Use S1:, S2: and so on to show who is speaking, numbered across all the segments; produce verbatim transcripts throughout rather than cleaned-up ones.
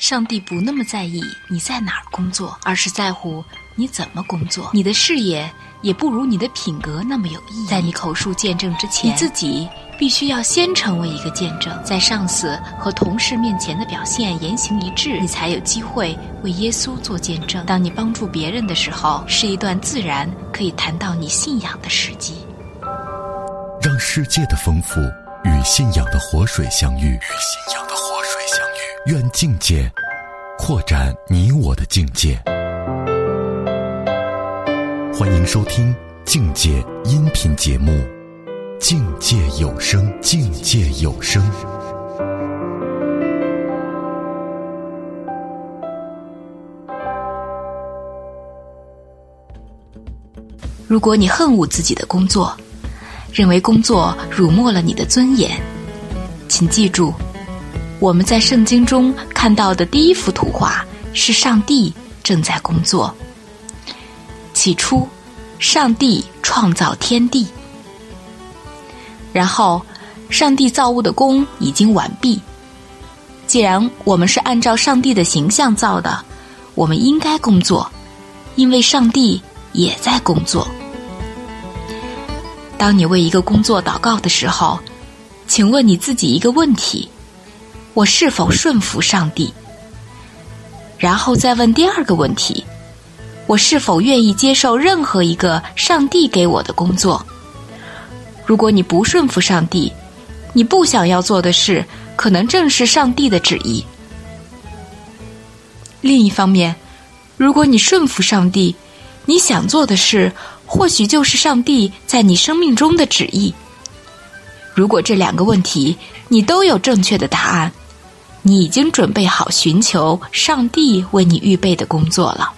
S1: 上帝不那么在意你在哪儿工作，而是在乎你怎么工作。你的事业也不如你的品格那么有意义。在你口述见证之前，你自己必须要先成为一个见证，在上司和同事面前的表现言行一致，你才有机会为耶稣做见证。当你帮助别人的时候，是一段自然可以谈到你信仰的事迹。
S2: 让世界的丰富与信仰的活水相遇，与信仰的活水相遇。愿境界扩展你我的境界。欢迎收听境界音频节目《境界有声》，境界有声。
S1: 如果你恨恶自己的工作，认为工作辱没了你的尊严，请记住，我们在圣经中看到的第一幅图画是上帝正在工作。起初，上帝创造天地，然后上帝造物的工已经完毕。既然我们是按照上帝的形象造的，我们应该工作，因为上帝也在工作。当你为一个工作祷告的时候，请问你自己一个问题：我是否顺服上帝？然后再问第二个问题：我是否愿意接受任何一个上帝给我的工作？如果你不顺服上帝，你不想要做的事，可能正是上帝的旨意。另一方面，如果你顺服上帝，你想做的事，或许就是上帝在你生命中的旨意。如果这两个问题你都有正确的答案，你已经准备好寻求上帝为你预备的工作了。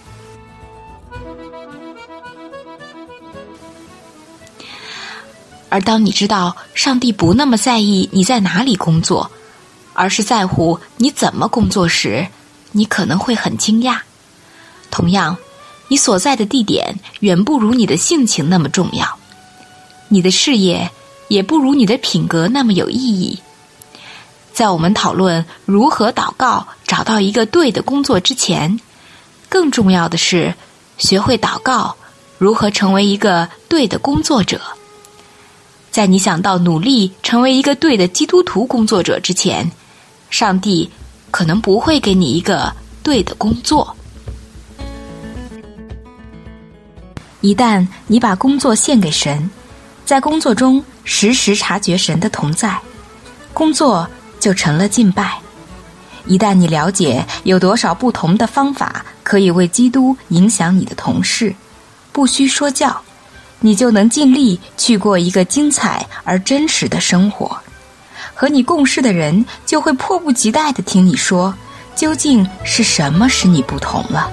S1: 而当你知道上帝不那么在意你在哪里工作，而是在乎你怎么工作时，你可能会很惊讶。同样，你所在的地点远不如你的性情那么重要，你的事业也不如你的品格那么有意义。在我们讨论如何祷告找到一个对的工作之前，更重要的是学会祷告如何成为一个对的工作者。在你想到努力成为一个对的基督徒工作者之前，上帝可能不会给你一个对的工作。一旦你把工作献给神，在工作中时时察觉神的同在，工作就成了敬拜。一旦你了解有多少不同的方法可以为基督影响你的同事，不需说教，你就能尽力去过一个精彩而真实的生活。和你共事的人就会迫不及待地听你说，究竟是什么使你不同了。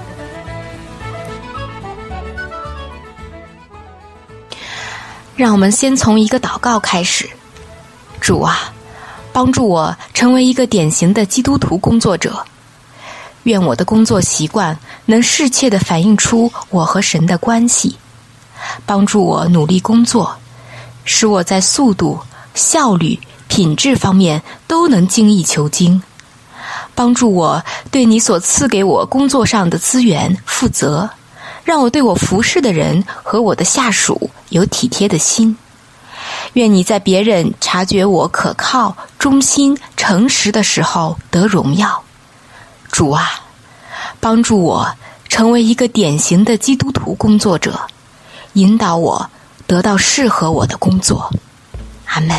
S1: 让我们先从一个祷告开始。主啊，帮助我成为一个典型的基督徒工作者。愿我的工作习惯能适切地反映出我和神的关系。帮助我努力工作，使我在速度、效率、品质方面都能精益求精。帮助我对你所赐给我工作上的资源负责，让我对我服侍的人和我的下属有体贴的心。愿你在别人察觉我可靠、忠心、诚实的时候得荣耀。主啊，帮助我成为一个典型的基督徒工作者，引导我得到适合我的工作。阿们。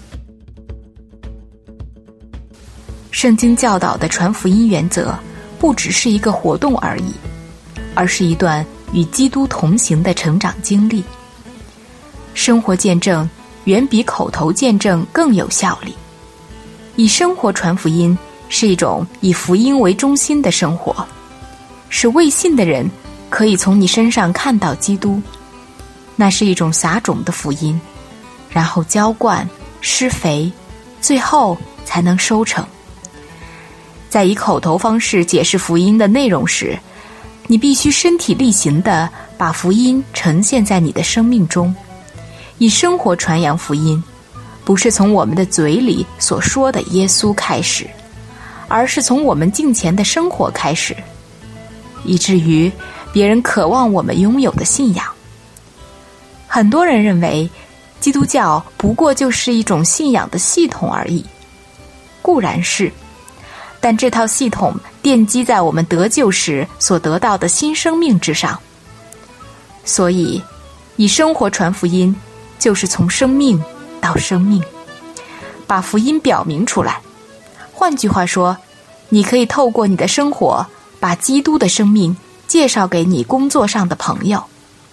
S1: 圣经教导的传福音原则不只是一个活动而已，而是一段与基督同行的成长经历。生活见证远比口头见证更有效力。以生活传福音是一种以福音为中心的生活，使未信的人可以从你身上看到基督。那是一种撒种的福音，然后浇灌、施肥，最后才能收成。在以口头方式解释福音的内容时，你必须身体力行地把福音呈现在你的生命中，以生活传扬福音，不是从我们的嘴里所说的耶稣开始， 而是从我们敬虔的生活开始，以至于别人渴望我们拥有的信仰。很多人认为基督教不过就是一种信仰的系统而已，固然是，但这套系统奠基在我们得救时所得到的新生命之上。所以以生活传福音，就是从生命到生命，把福音表明出来。换句话说，你可以透过你的生活，把基督的生命介绍给你工作上的朋友。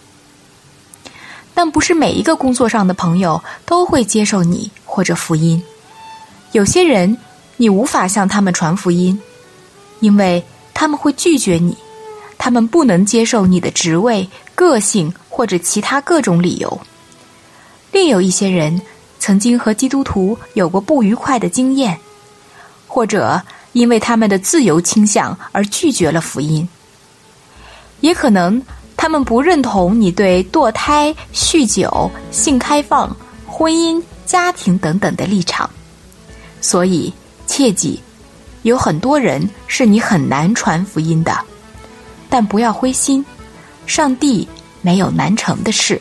S1: 但不是每一个工作上的朋友都会接受你或者福音。有些人你无法向他们传福音，因为他们会拒绝你，他们不能接受你的职位、个性或者其他各种理由。另有一些人曾经和基督徒有过不愉快的经验，或者因为他们的自由倾向而拒绝了福音。也可能他们不认同你对堕胎、酗酒、性开放、婚姻、家庭等等的立场。所以切记，有很多人是你很难传福音的，但不要灰心，上帝没有难成的事。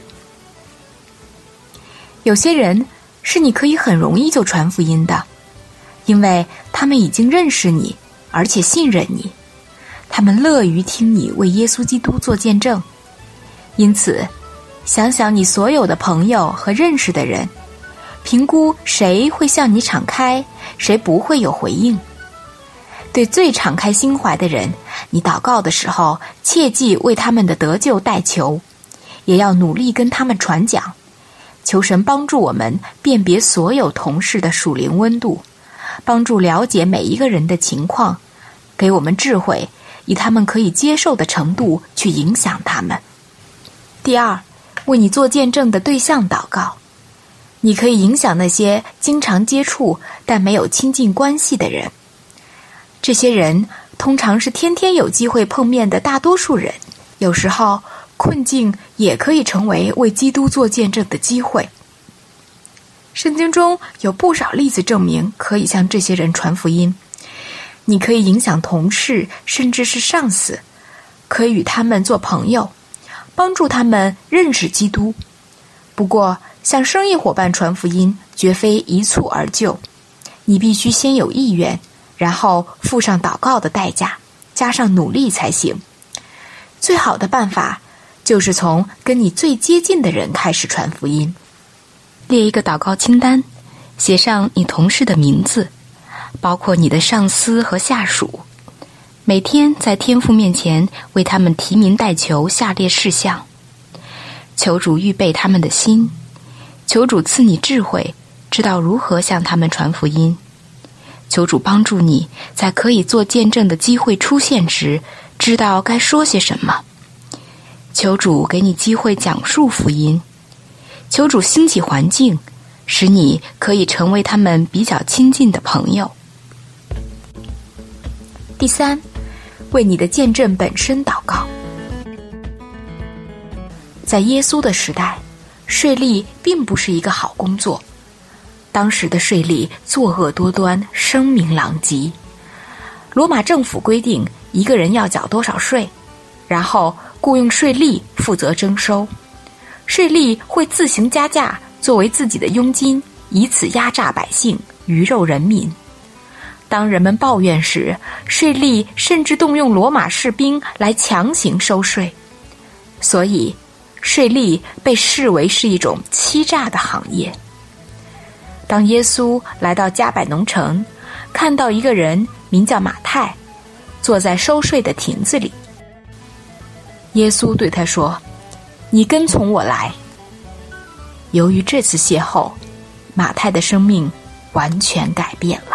S1: 有些人是你可以很容易就传福音的，因为他们已经认识你，而且信任你，他们乐于听你为耶稣基督做见证。因此，想想你所有的朋友和认识的人，评估谁会向你敞开，谁不会有回应。对最敞开心怀的人，你祷告的时候，切记为他们的得救代求，也要努力跟他们传讲，求神帮助我们辨别所有同事的属灵温度，帮助了解每一个人的情况，给我们智慧，以他们可以接受的程度去影响他们。第二，为你做见证的对象祷告。你可以影响那些经常接触但没有亲近关系的人。这些人通常是天天有机会碰面的大多数人，有时候困境也可以成为为基督做见证的机会。圣经中有不少例子证明可以向这些人传福音。你可以影响同事，甚至是上司，可以与他们做朋友，帮助他们认识基督。不过向生意伙伴传福音绝非一蹴而就，你必须先有意愿，然后付上祷告的代价，加上努力才行。最好的办法就是从跟你最接近的人开始传福音。列一个祷告清单，写上你同事的名字，包括你的上司和下属，每天在天父面前为他们提名代求下列事项。求主预备他们的心，求主赐你智慧，知道如何向他们传福音。求主帮助你在可以做见证的机会出现时，知道该说些什么。求主给你机会讲述福音。求主兴起环境，使你可以成为他们比较亲近的朋友。第三，为你的见证本身祷告。在耶稣的时代，税吏并不是一个好工作。当时的税吏作恶多端，声名狼藉。罗马政府规定一个人要缴多少税，然后雇用税吏负责征收。税吏会自行加价作为自己的佣金，以此压榨百姓，鱼肉人民。当人们抱怨时，税吏甚至动用罗马士兵来强行收税。所以税吏被视为是一种欺诈的行业。当耶稣来到加百农城，看到一个人名叫马太，坐在收税的亭子里。耶稣对他说：“你跟从我来。”由于这次邂逅，马太的生命完全改变了。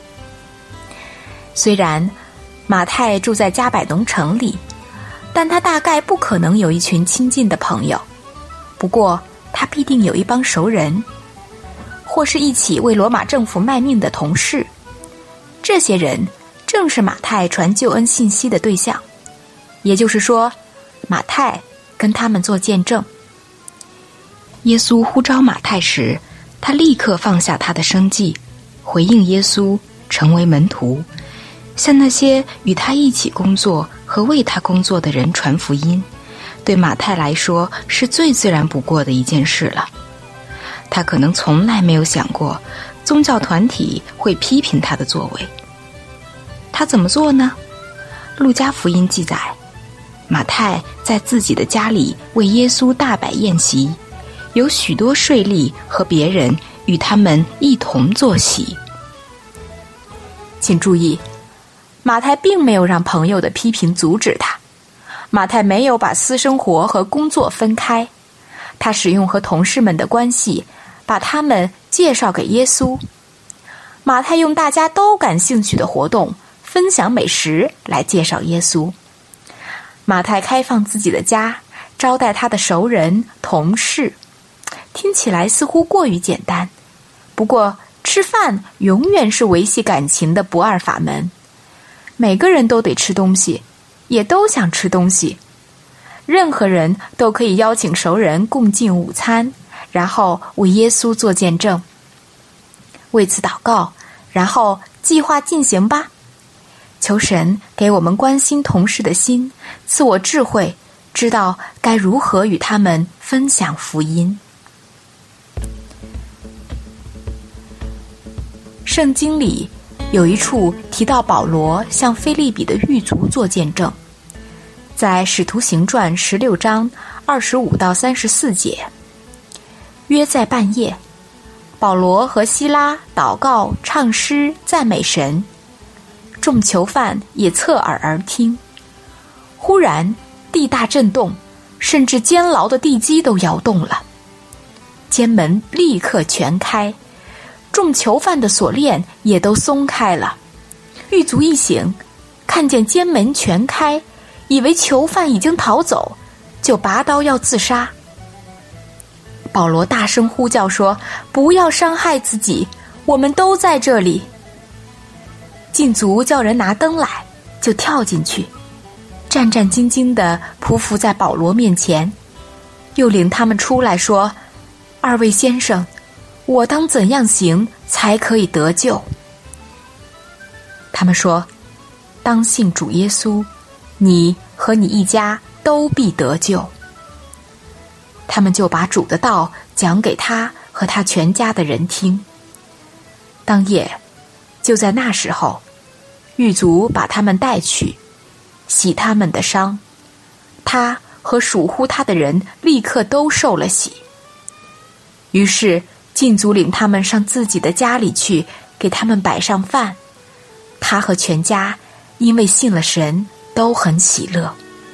S1: 虽然马太住在加百农城里，但他大概不可能有一群亲近的朋友。不过他必定有一帮熟人，或是一起为罗马政府卖命的同事。这些人正是马太传救恩信息的对象，也就是说，马太跟他们做见证。耶稣呼召马太时，他立刻放下他的生计，回应耶稣，成为门徒， 向那些与他一起工作和为他工作的人传福音，对马太来说是最自然不过的一件事了。他可能从来没有想过宗教团体会批评他的作为。他怎么做呢？路加福音记载，马太在自己的家里为耶稣大摆宴席，有许多税吏和别人与他们一同坐席。请注意，马太并没有让朋友的批评阻止他，马太没有把私生活和工作分开，他使用和同事们的关系，把他们介绍给耶稣。马太用大家都感兴趣的活动，分享美食来介绍耶稣。马太开放自己的家，招待他的熟人、同事，听起来似乎过于简单。不过，吃饭永远是维系感情的不二法门。每个人都得吃东西，也都想吃东西。任何人都可以邀请熟人共进午餐，然后为耶稣做见证。为此祷告，然后计划进行吧。求神给我们关心同事的心，赐我智慧，知道该如何与他们分享福音。圣经里有一处提到保罗向腓立比的狱卒做见证，在使徒行传十六章二十五到三十四节。约在半夜，保罗和希拉祷告、唱诗、赞美神，众囚犯也侧耳而听。忽然地大震动，甚至监牢的地基都摇动了，监门立刻全开，众囚犯的锁链也都松开了。狱卒一醒，看见监门全开，以为囚犯已经逃走，就拔刀要自杀。保罗大声呼叫说：“不要伤害自己，我们都在这里。”禁卒叫人拿灯来，就跳进去，战战兢兢地匍匐在保罗面前，又领他们出来说：“二位先生，我当怎样行才可以得救？”他们说：“当信主耶稣，你和你一家都必得救。”他们就把主的道讲给他和他全家的人听。当夜，就在那时候，狱卒把他们带去，洗他们的伤，他和属乎他的人立刻都受了洗。于是禁卒领他们上自己的家里去，给他们摆上饭。他和全家因为信了神，都很喜乐。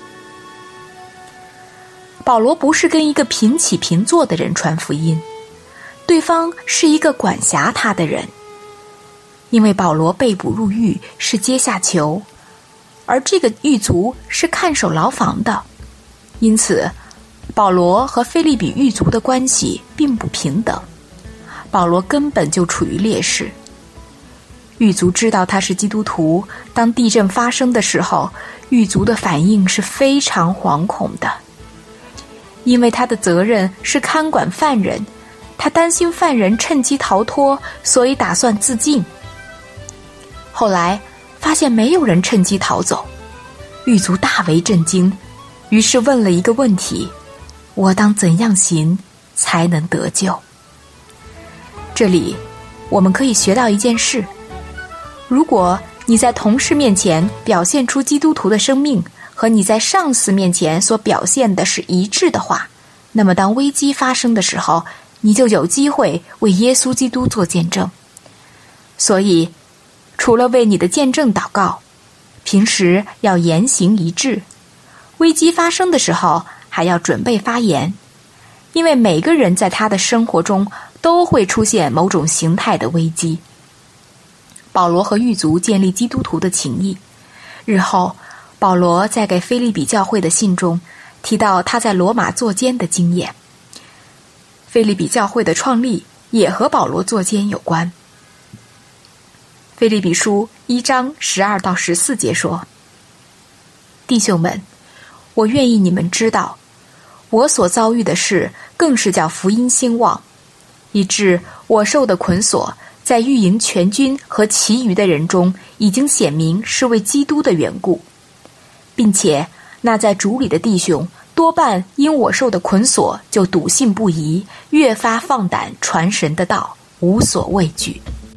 S1: 保罗不是跟一个平起平坐的人传福音，对方是一个管辖他的人。因为保罗被捕入狱是阶下囚，而这个狱卒是看守牢房的，因此保罗和腓立比狱卒的关系并不平等，保罗根本就处于劣势。狱卒知道他是基督徒，当地震发生的时候，狱卒的反应是非常惶恐的。因为他的责任是看管犯人，他担心犯人趁机逃脱，所以打算自尽。后来发现没有人趁机逃走，狱卒大为震惊，于是问了一个问题：我当怎样行才能得救？这里我们可以学到一件事：如果你在同事面前表现出基督徒的生命，和你在上司面前所表现的是一致的话，那么当危机发生的时候，你就有机会为耶稣基督做见证。所以除了为你的见证祷告，平时要言行一致，危机发生的时候还要准备发言，因为每个人在他的生活中都会出现某种形态的危机。保罗和狱卒建立基督徒的情谊，日后保罗在给腓立比教会的信中提到他在罗马坐监的经验。腓立比教会的创立也和保罗坐监有关。腓立比书一章十二到十四节说：“弟兄们，我愿意你们知道，我所遭遇的事更是叫福音兴旺，以致我受的捆锁在御营全军和其余的人中已经显明是为基督的缘故，并且那在主里的弟兄多半因我受的捆锁就笃信不疑，越发放胆传神的道，无所畏惧。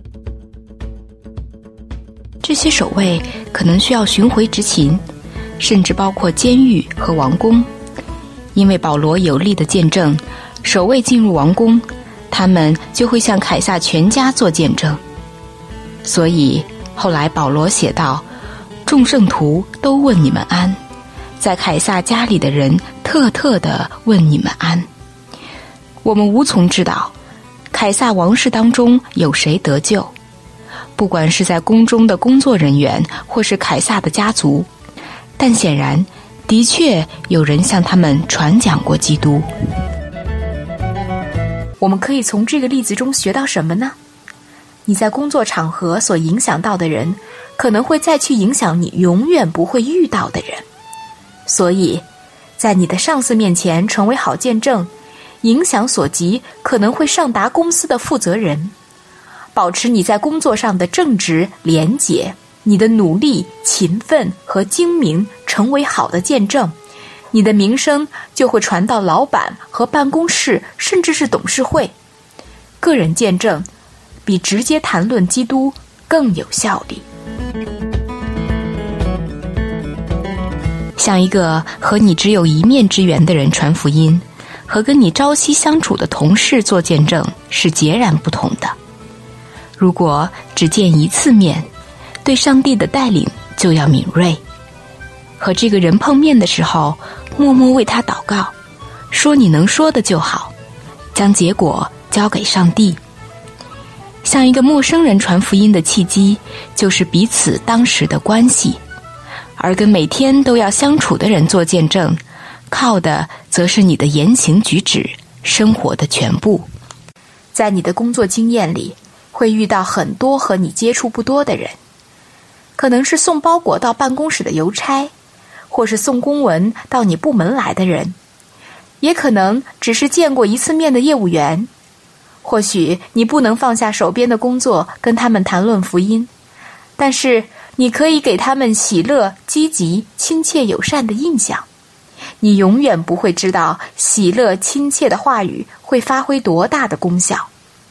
S1: 这些守卫可能需要巡回执勤，甚至包括监狱和王宫。因为保罗有力的见证，守卫进入王宫，他们就会向凯撒全家做见证。所以后来保罗写道，众圣徒都问你们安，在凯撒家里的人特特地问你们安。我们无从知道凯撒王室当中有谁得救，不管是在宫中的工作人员或是凯撒的家族，但显然的确有人向他们传讲过基督。我们可以从这个例子中学到什么呢？你在工作场合所影响到的人，可能会再去影响你永远不会遇到的人。所以在你的上司面前成为好见证，影响所及可能会上达公司的负责人。保持你在工作上的正直廉洁，你的努力勤奋和精明成为好的见证，你的名声就会传到老板和办公室，甚至是董事会。个人见证比直接谈论基督更有效力。向一个和你只有一面之缘的人传福音，和跟你朝夕相处的同事做见证是截然不同的。如果只见一次面，对上帝的带领就要敏锐。和这个人碰面的时候，默默为他祷告，说你能说的就好，将结果交给上帝。向一个陌生人传福音的契机，就是彼此当时的关系，而跟每天都要相处的人做见证，靠的则是你的言行举止，生活的全部。在你的工作经验里，会遇到很多和你接触不多的人，可能是送包裹到办公室的邮差，或是送公文到你部门来的人，也可能只是见过一次面的业务员。或许你不能放下手边的工作跟他们谈论福音，但是你可以给他们喜乐、积极、亲切、友善的印象。你永远不会知道喜乐、亲切的话语会发挥多大的功效。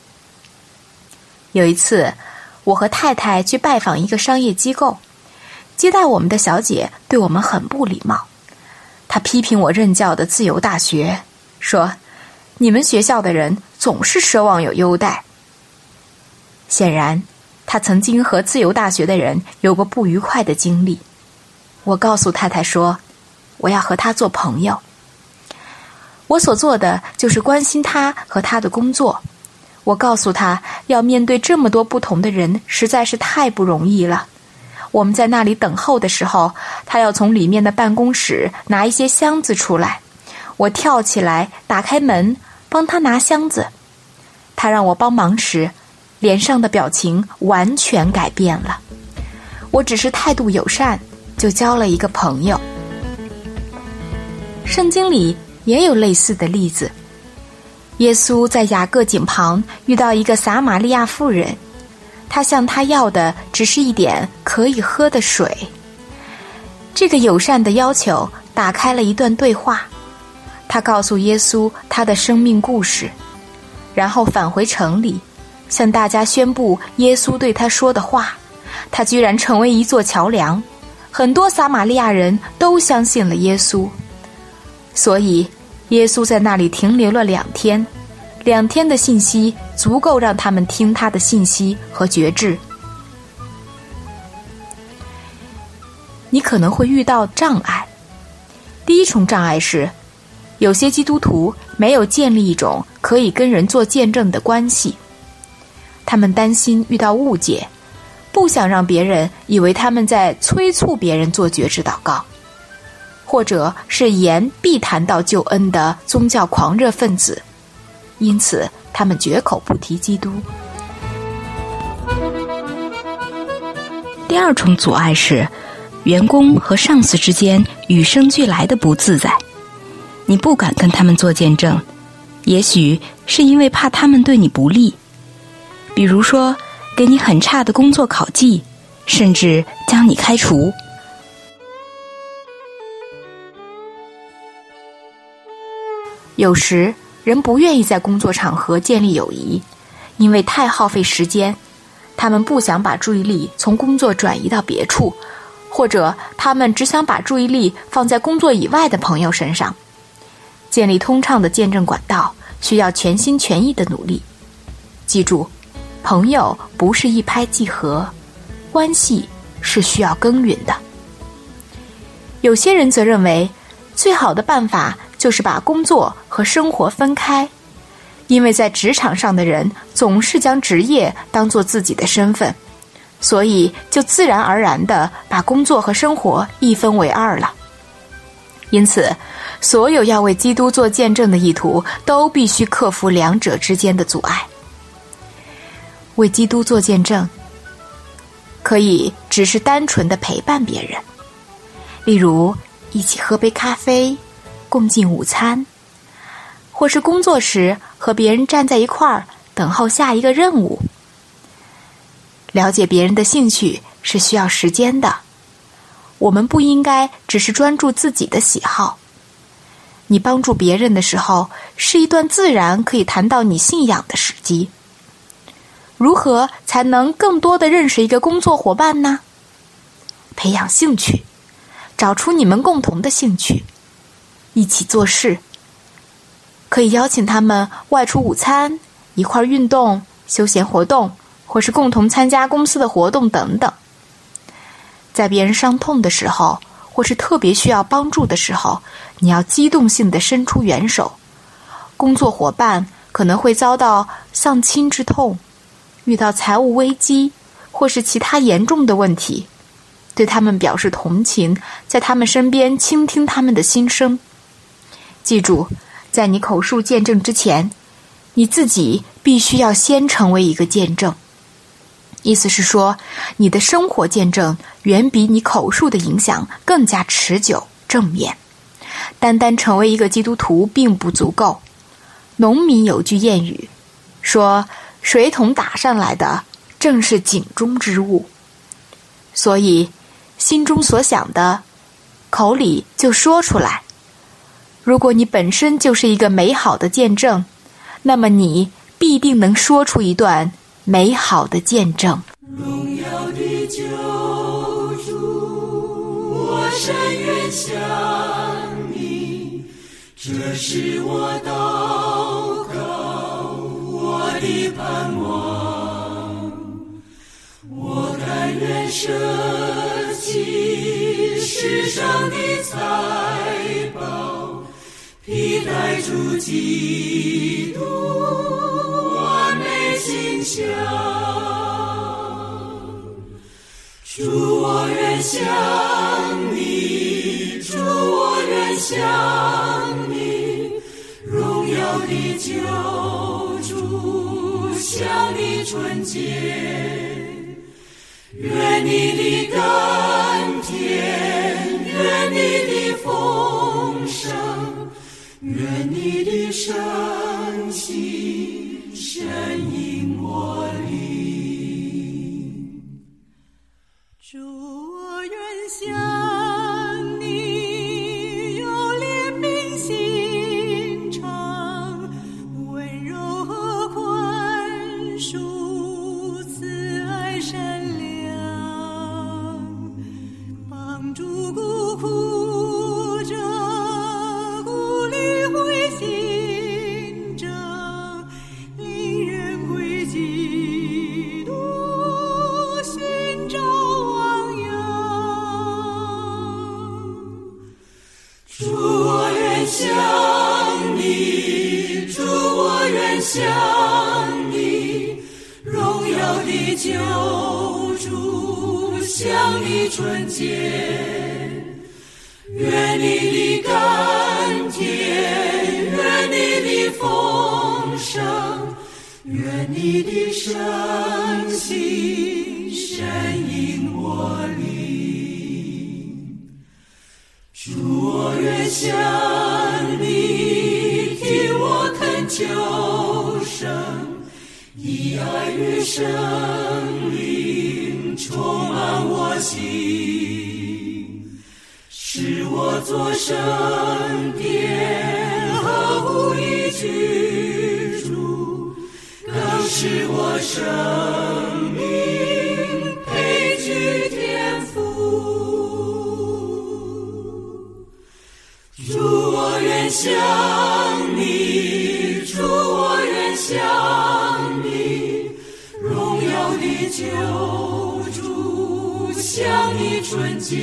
S1: 有一次，我和太太去拜访一个商业机构，接待我们的小姐对我们很不礼貌。她批评我任教的自由大学，说你们学校的人总是奢望有优待。显然她曾经和自由大学的人有过不愉快的经历。我告诉太太说，我要和她做朋友。我所做的就是关心她和她的工作。我告诉她，要面对这么多不同的人实在是太不容易了。我们在那里等候的时候，她要从里面的办公室拿一些箱子出来，我跳起来打开门帮她拿箱子。她让我帮忙时，脸上的表情完全改变了。我只是态度友善，就交了一个朋友。圣经里也有类似的例子。耶稣在雅各井旁遇到一个撒玛利亚妇人，他向她要的只是一点可以喝的水。这个友善的要求打开了一段对话。他告诉耶稣他的生命故事，然后返回城里，向大家宣布耶稣对他说的话。他居然成为一座桥梁，很多撒玛利亚人都相信了耶稣。所以耶稣在那里停留了两天，两天的信息足够让他们听他的信息和觉知。你可能会遇到障碍。第一重障碍是，有些基督徒没有建立一种可以跟人做见证的关系。他们担心遇到误解，不想让别人以为他们在催促别人做觉知祷告，或者是言必谈到救恩的宗教狂热分子，因此他们绝口不提基督。第二重阻碍是，员工和上司之间与生俱来的不自在。你不敢跟他们做见证，也许是因为怕他们对你不利。比如说，
S3: 给你很差的工作考绩，甚至将你开除。
S1: 有时人不愿意在工作场合建立友谊，因为太耗费时间，他们不想把注意力从工作转移到别处，或者他们只想把注意力放在工作以外的朋友身上。建立通畅的见证管道需要全心全意的努力。记住，朋友不是一拍即合，关系是需要耕耘的。有些人则认为，最好的办法就是把工作和生活分开，因为在职场上的人总是将职业当作自己的身份，所以就自然而然地把工作和生活一分为二了。因此，所有要为基督做见证的意图都必须克服两者之间的阻碍。为基督做见证，可以只是单纯的陪伴别人，例如一起喝杯咖啡，共进午餐，或是工作时和别人站在一块儿等候下一个任务。了解别人的兴趣是需要时间的，我们不应该只是专注自己的喜好。你帮助别人的时候，是一段自然可以谈到你信仰的时机。如何才能更多地认识一个工作伙伴呢？培养兴趣，找出你们共同的兴趣，一起做事。可以邀请他们外出午餐，一块运动、休闲活动，或是共同参加公司的活动等等。在别人伤痛的时候，或是特别需要帮助的时候，你要机动性地伸出援手。工作伙伴可能会遭到丧亲之痛，遇到财务危机，或是其他严重的问题，对他们表示同情，在他们身边倾听他们的心声。记住，在你口述见证之前，你自己必须要先成为一个见证。意思是说，你的生活见证远比你口述的影响更加持久正面。单单成为一个基督徒并不足够。农民有句谚语说，水桶打上来的正是井中之物。所以心中所想的，口里就说出来。如果你本身就是一个美好的见证，那么你必定能说出一段美好的见证。
S4: 荣耀的救主，我深愿向你，这是我祷告，我的盼望。我甘愿舍弃世上的财宝，披戴主基督，完美形象。主，我愿向你，主，我愿向你，荣耀的救主，向你纯洁。愿你的甘甜，愿你的丰盛，愿你的圣心深引我灵。主，我愿向你有怜悯心肠，温柔和宽恕，慈爱善良，帮助孤苦者，鼓励灰心者，领人归基督，寻找汪洋。主，我愿向你，主，我愿向你，荣耀的救主，向你纯洁。愿你的甘甜，愿你的丰盛，愿你的圣心深引我灵。主，我愿向你，听我恳求声， 以爱与生命充满我心，使我作圣殿合乎一居住，更使我生命配居天父。主，我愿向你，主，我愿向你，荣耀的救主，向你纯洁。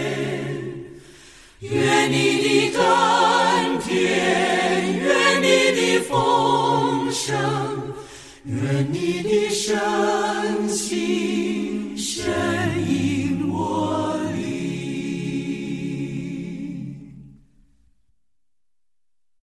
S4: 愿你的甘甜，愿你的丰盛，愿你的圣心深